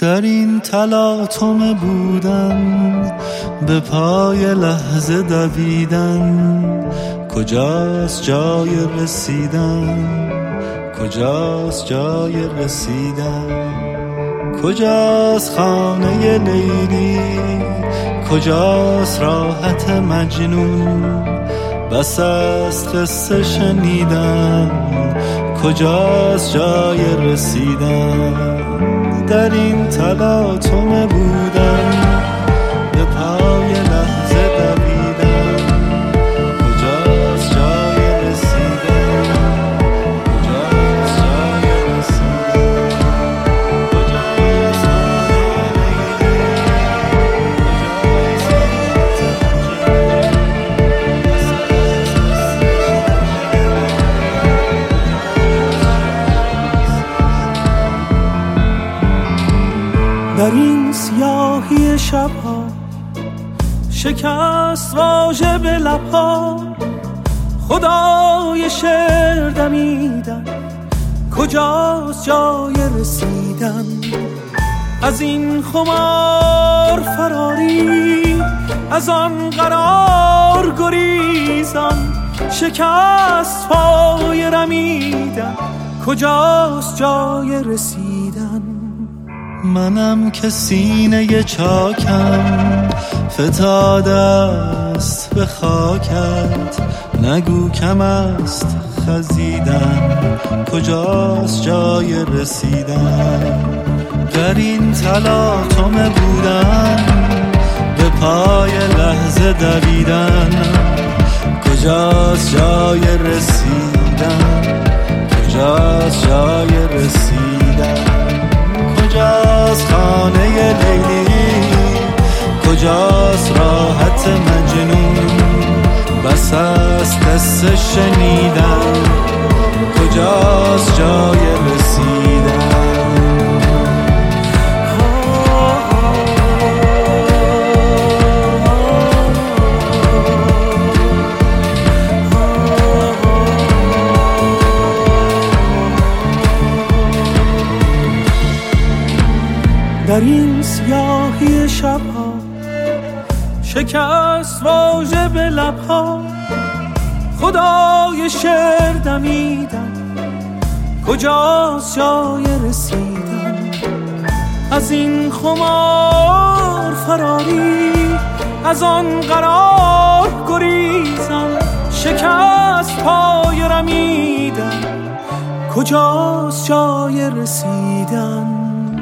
در این تلاطم بودن، به پای لحظه دویدن، کجاست جای رسیدن؟ کجاست جای رسیدن؟ کجاست خانه لیلی؟ کجاست راحت مجنون؟ بس است قصه شنیدن، کجاست جای رسیدن؟ در این تلاطم بودن، به پای لحظه دویدن، کجاست جای رسیدن؟ کجاست جای رسیدن؟ کجاست در این سیاهی شبها شکست واژه به لبها، خدای شعر دمیدن، کجاست جای رسیدن؟ از این خمار فراری، از آن قرار گریزان، شکست پای رمیدن، کجاست جای رسیدن؟ منم که سینه چاکم فتاده است به خاکت، نگو کم است خزیدن، کجاست جای رسیدن؟ در این تلاطم بودن، به پای لحظه دویدن، کجاست جای رسیدن؟ کجاست جای رسیدن؟ کجاست خانه لیلی؟ کجاست راحت مجنون؟ بس است قصه شنیدن، کجاست جای رسیدن؟ در این سیاهی شبها شکست واژه به لبها، خدای شعر دمیدن، کجاست جای رسیدن؟ از این خمار فراری، از آن قرار گریزان، شکست پای رمیدن، کجاست جای رسیدن؟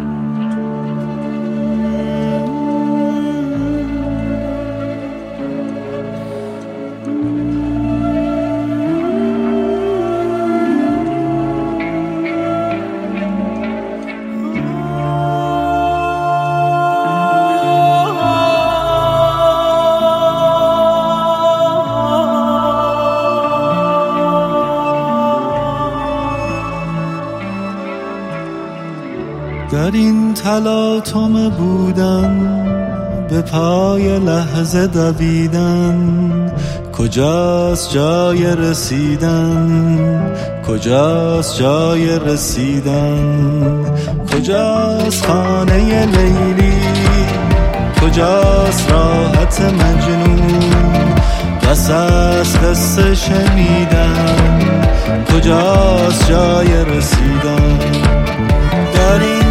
در این تلاطم بودن، به پای لحظه دویدن، کجاست جای رسیدن؟ کجاست جای رسیدن؟ کجاست خانه لیلی؟ کجاست راحت مجنون؟ بس است قصه شنیدن، کجاست جای رسیدن؟ در این